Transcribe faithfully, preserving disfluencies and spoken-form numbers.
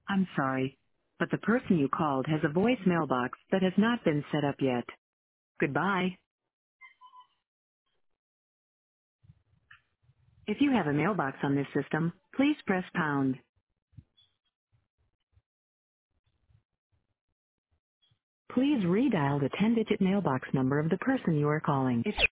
I'm sorry, but the person you called has a voice mailbox that has not been set up yet. Goodbye. If you have a mailbox on this system, please press pound. Please redial the ten-digit mailbox number of the person you are calling. If